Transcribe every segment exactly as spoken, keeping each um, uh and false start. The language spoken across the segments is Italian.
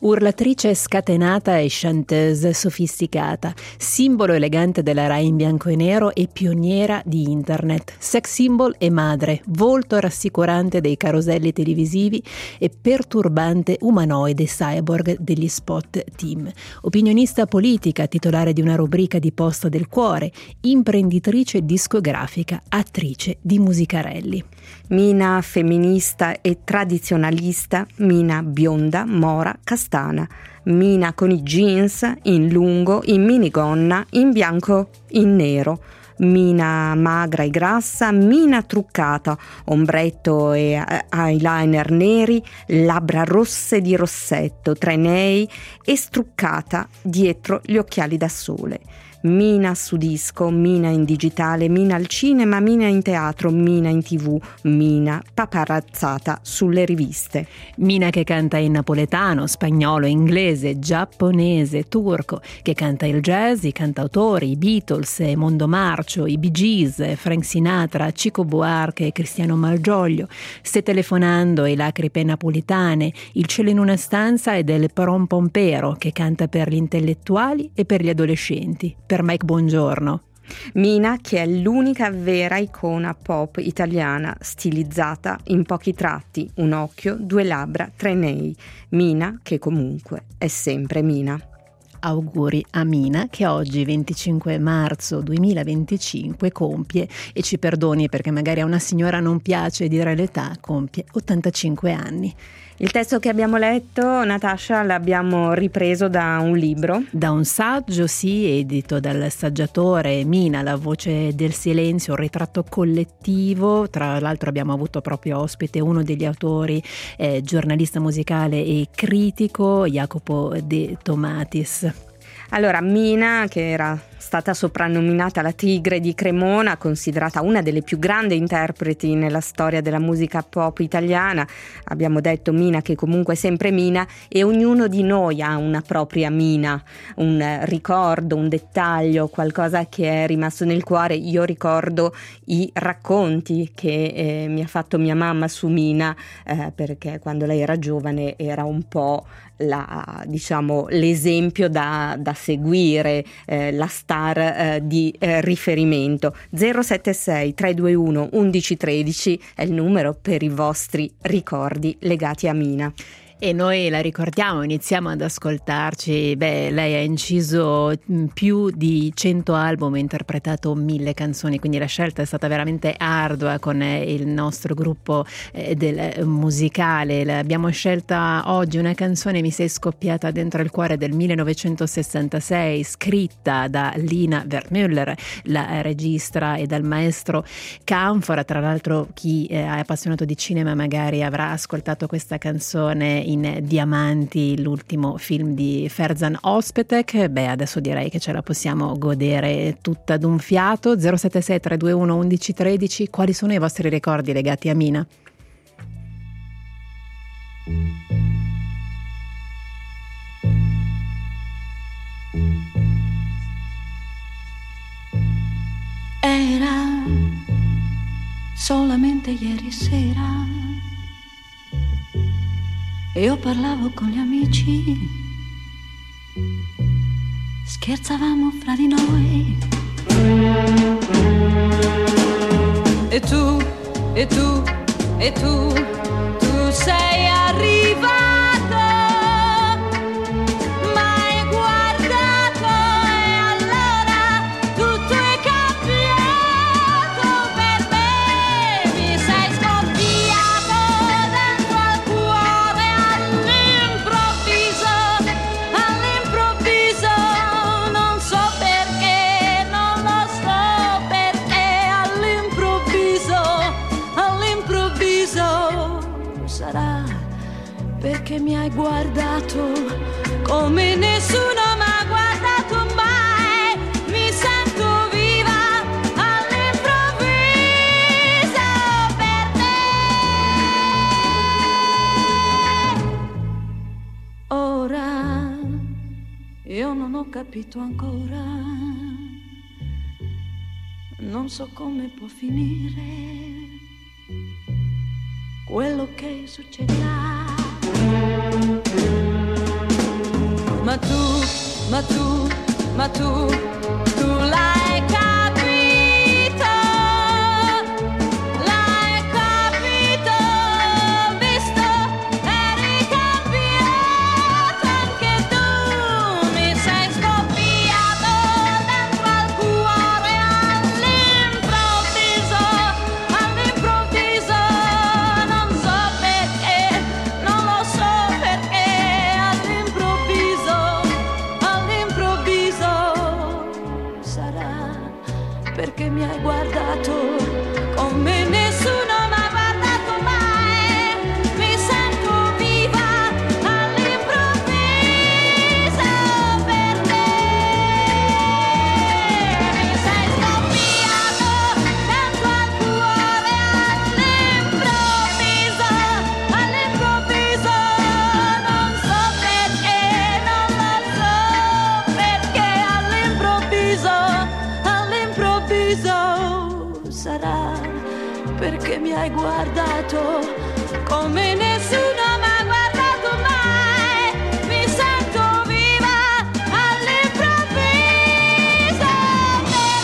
Urlatrice scatenata e chanteuse sofisticata, simbolo elegante della Rai in bianco e nero e pioniera di internet, sex symbol e madre, volto rassicurante dei caroselli televisivi e perturbante umanoide cyborg degli spot team, opinionista politica, titolare di una rubrica di Posta del Cuore, imprenditrice discografica, attrice di musicarelli. Mina femminista e tradizionalista, Mina bionda, mora, castana, Mina con i jeans in lungo, in minigonna, in bianco, in nero, Mina magra e grassa, Mina truccata, ombretto e eyeliner neri, labbra rosse di rossetto, trenei e struccata dietro gli occhiali da sole. Mina su disco, Mina in digitale, Mina al cinema, Mina in teatro, Mina in tv, Mina paparazzata sulle riviste. Mina che canta in napoletano, spagnolo, inglese, giapponese, turco, che canta il jazz, i cantautori, i Beatles, Mondo Marcio, i Bee Gees, Frank Sinatra, Chico Buarque, Cristiano Malgioglio, Ste telefonando e Lacripe napolitane, Il cielo in una stanza e del Prom Pompero, che canta per gli intellettuali e per gli adolescenti. Per Mike Buongiorno. Mina che è l'unica vera icona pop italiana, stilizzata in pochi tratti, un occhio, due labbra, tre nei. Mina che comunque è sempre Mina. Auguri a Mina che oggi venticinque marzo duemilaventicinque compie, e ci perdoni perché magari a una signora non piace dire l'età, compie ottantacinque anni. Il testo che abbiamo letto, Natascia, l'abbiamo ripreso da un libro. Da un saggio, sì, edito dal saggiatore Mina, La voce del silenzio, un ritratto collettivo. Tra l'altro abbiamo avuto proprio ospite uno degli autori, eh, giornalista musicale e critico, Jacopo De Tomatis. Allora, Mina, che era stata soprannominata la Tigre di Cremona, considerata una delle più grandi interpreti nella storia della musica pop italiana, abbiamo detto Mina che comunque è sempre Mina, e ognuno di noi ha una propria Mina, un ricordo, un dettaglio, qualcosa che è rimasto nel cuore. Io ricordo i racconti che eh, mi ha fatto mia mamma su Mina, eh, perché quando lei era giovane era un po' la, diciamo, l'esempio da, da seguire, eh, la star eh, di eh, riferimento. Zero sette sei tre due uno uno uno uno tre è il numero per i vostri ricordi legati a Mina. E noi la ricordiamo, iniziamo ad ascoltarci. Beh, lei ha inciso più di cento album e interpretato mille canzoni, quindi la scelta è stata veramente ardua con il nostro gruppo eh, del musicale. Abbiamo scelta oggi una canzone, Mi sei scoppiata dentro il cuore, del millenovecentosessantasei, scritta da Lina Wertmüller, la regista, e dal maestro Canfora. Tra l'altro chi è appassionato di cinema magari avrà ascoltato questa canzone in Diamanti, l'ultimo film di Ferzan Özpetek. Beh, adesso direi che ce la possiamo godere tutta d'un fiato. Zero sette sei tre due uno uno uno uno tre, quali sono i vostri ricordi legati a Mina? Era solamente ieri sera, e io parlavo con gli amici, scherzavamo fra di noi. E tu, e tu, e tu, tu sei arrivato. Perché mi hai guardato come nessuno m'ha guardato mai. Mi sento viva all'improvviso per te. Ora io non ho capito ancora, non so come può finire quello che succederà. ma tu, ma tu, ma tu, tu l'hai capito, l'hai capito, visto, eri cambiato anche tu, mi sei scoppiato dentro al cuore all'improvviso, all'improvviso, non so perché, non lo so perché, all'improvviso, all'improvviso, sarà perché mi hai guardato come nessuno m'ha guardato mai, mi sento viva all'improvviso per te, mi sei scoppiato dentro al cuore all'improvviso, all'improvviso, non so perché, non lo so perché, all'improvviso, all'improvviso, sarà perché mi hai guardato come nessuno m'ha guardato mai, mi sento viva all'improvviso per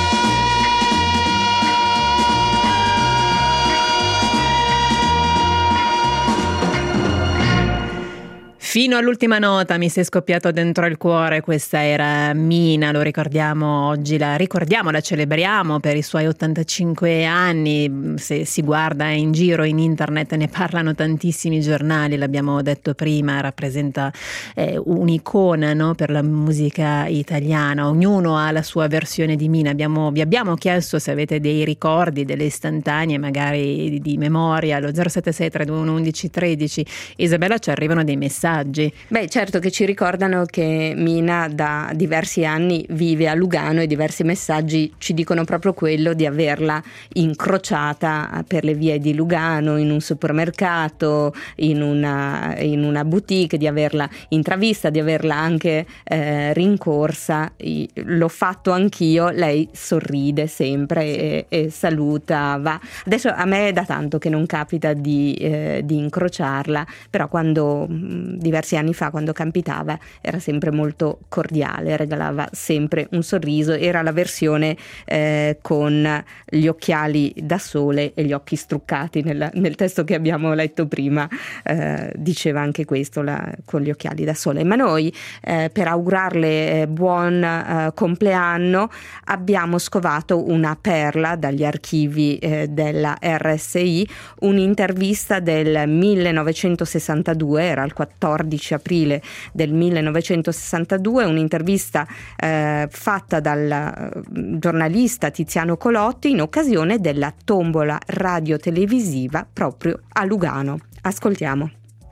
Fino all'ultima nota mi sei scoppiato dentro il cuore, questa era Mina, lo ricordiamo oggi, la ricordiamo, la celebriamo per i suoi ottantacinque anni, se si guarda in giro in internet ne parlano tantissimi giornali, l'abbiamo detto prima, rappresenta eh, un'icona, no, per la musica italiana, ognuno ha la sua versione di Mina, abbiamo, vi abbiamo chiesto se avete dei ricordi, delle istantanee magari di, di memoria, allo zero sette sei tre due uno uno uno uno tre zero. Isabella, ci arrivano dei messaggi. Beh, certo che ci ricordano che Mina da diversi anni vive a Lugano e diversi messaggi ci dicono proprio quello di averla incrociata per le vie di Lugano, in un supermercato, in una, in una boutique, di averla intravista, di averla anche eh, rincorsa. L'ho fatto anch'io, lei sorride sempre e, e saluta, va. Adesso a me è da tanto che non capita di, eh, di incrociarla, però quando mh, diversi anni fa, quando capitava, era sempre molto cordiale, regalava sempre un sorriso, era la versione eh, con gli occhiali da sole e gli occhi struccati, nel, nel testo che abbiamo letto prima eh, diceva anche questo, la, con gli occhiali da sole. Ma noi eh, per augurarle eh, buon eh, compleanno abbiamo scovato una perla dagli archivi eh, della R S I, un'intervista del millenovecentosessantadue, era il quattordici aprile del millenovecentosessantadue, un'intervista eh, fatta dal giornalista Tiziano Colotti in occasione della tombola radiotelevisiva proprio a Lugano. Ascoltiamo.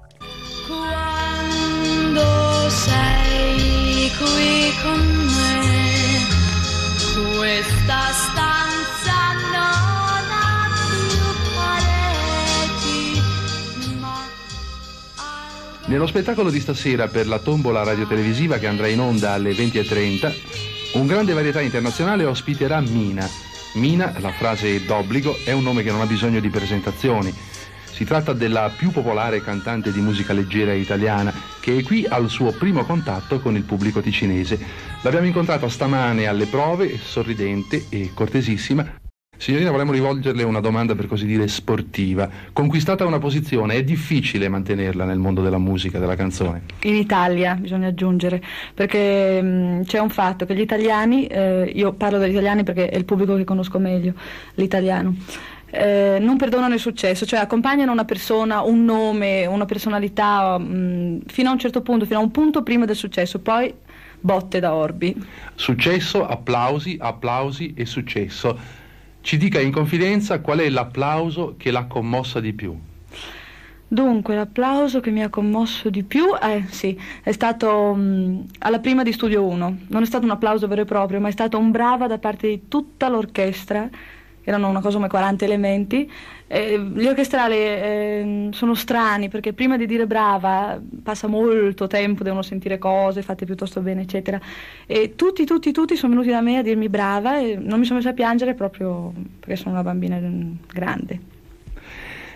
Quando sei qui con me, questa stanza non ha più pareti, ma Nello spettacolo di stasera per la tombola radiotelevisiva che andrà in onda alle venti e trenta, un grande varietà internazionale ospiterà Mina. Mina, la frase d'obbligo, è un nome che non ha bisogno di presentazioni. Si tratta della più popolare cantante di musica leggera italiana, che è qui al suo primo contatto con il pubblico ticinese. L'abbiamo incontrata stamane alle prove, sorridente e cortesissima. Signorina, volevamo rivolgerle una domanda per così dire sportiva. Conquistata una posizione, è difficile mantenerla nel mondo della musica, della canzone? In Italia, bisogna aggiungere, perché mh, c'è un fatto che gli italiani, eh, io parlo degli italiani perché è il pubblico che conosco meglio, l'italiano, eh, non perdonano il successo, cioè accompagnano una persona, un nome, una personalità mh, fino a un certo punto, fino a un punto prima del successo, poi botte da orbi. Successo, applausi, applausi e successo. Ci dica in confidenza qual è l'applauso che l'ha commossa di più. Dunque, l'applauso che mi ha commosso di più eh, sì, è stato mh, alla prima di Studio uno. Non è stato un applauso vero e proprio, ma è stato un brava da parte di tutta l'orchestra. Erano una cosa come quaranta elementi. Eh, gli orchestrali eh, sono strani perché prima di dire brava passa molto tempo, devono sentire cose fatte piuttosto bene, eccetera. E tutti, tutti, tutti sono venuti da me a dirmi brava e non mi sono messa a piangere proprio perché sono una bambina grande.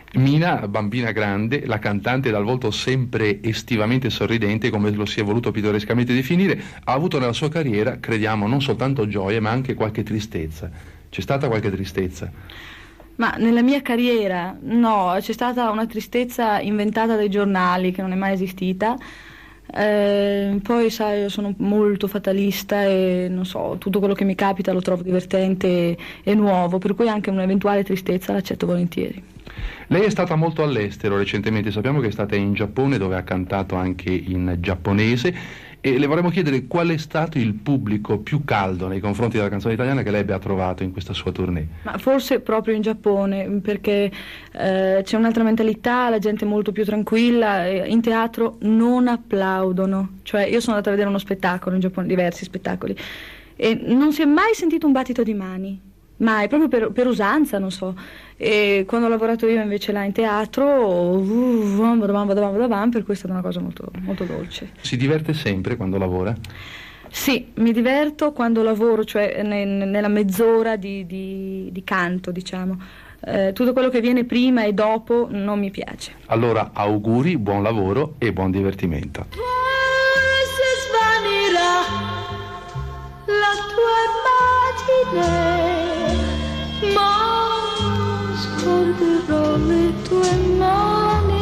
Mina, bambina grande, la cantante dal volto sempre estivamente sorridente, come lo si è voluto pittorescamente definire, ha avuto nella sua carriera, crediamo, non soltanto gioie ma anche qualche tristezza. C'è stata qualche tristezza? Ma nella mia carriera no, c'è stata una tristezza inventata dai giornali che non è mai esistita. Eh, poi sai, io sono molto fatalista e non so, tutto quello che mi capita lo trovo divertente e, e nuovo, per cui anche un'eventuale tristezza l'accetto volentieri. Lei è stata molto all'estero recentemente, sappiamo che è stata in Giappone dove ha cantato anche in giapponese, e le vorremmo chiedere qual è stato il pubblico più caldo nei confronti della canzone italiana che lei abbia trovato in questa sua tournée. Ma forse proprio in Giappone, perché eh, c'è un'altra mentalità, la gente è molto più tranquilla, e in teatro non applaudono. Cioè io sono andata a vedere uno spettacolo in Giappone, diversi spettacoli, e non si è mai sentito un battito di mani, mai, proprio per, per usanza, non so. E quando ho lavorato io invece là in teatro, uh, per cui è stata una cosa molto, molto dolce. Si diverte sempre quando lavora? Sì, mi diverto quando lavoro, cioè ne, nella mezz'ora di, di, di canto, diciamo. Eh, tutto quello che viene prima e dopo non mi piace. Allora auguri, buon lavoro e buon divertimento. Poi si svanirà la tua immagine, ma scorderò le tue mani,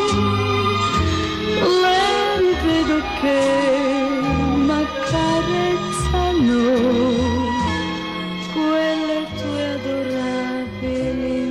le vedo che m'accarezzano quelle tue adorabili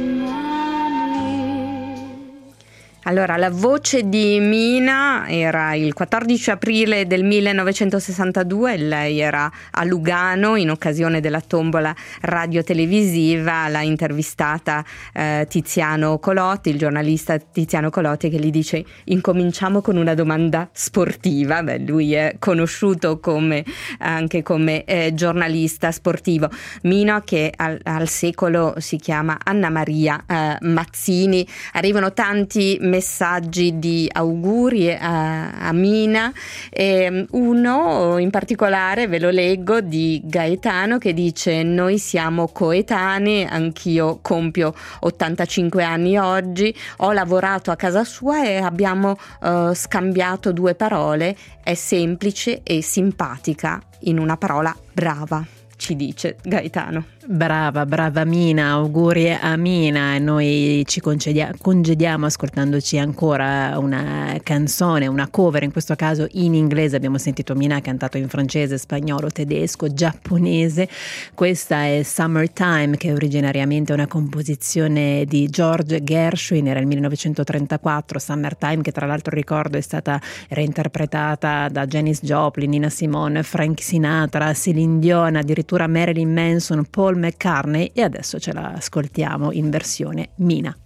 mani. Allora, la voce di Mina era il quattordici aprile del millenovecentosessantadue, lei era a Lugano in occasione della tombola radiotelevisiva, l'ha intervistata eh, Tiziano Colotti, il giornalista Tiziano Colotti, che gli dice: incominciamo con una domanda sportiva. Beh, lui è conosciuto come, anche come eh, giornalista sportivo. Mina, che al, al secolo si chiama Anna Maria eh, Mazzini. Arrivano tanti messaggi di auguri a, a Mina, e uno in particolare ve lo leggo, di Gaetano, che dice: noi siamo coetanei, anch'io compio ottantacinque anni oggi, ho lavorato a casa sua e abbiamo uh, scambiato due parole, è semplice e simpatica, in una parola brava, ci dice Gaetano. Brava, brava Mina, auguri a Mina. Noi ci concedia- congediamo ascoltandoci ancora una canzone, una cover, in questo caso in inglese. Abbiamo sentito Mina, ha cantato in francese, spagnolo, tedesco, giapponese. Questa è Summertime, che è originariamente una composizione di George Gershwin, era il millenovecentotrentaquattro. Summertime, che tra l'altro ricordo è stata reinterpretata da Janis Joplin, Nina Simone, Frank Sinatra, Celine Dion, addirittura Marilyn Manson, Paul McCartney, e adesso ce la ascoltiamo in versione Mina.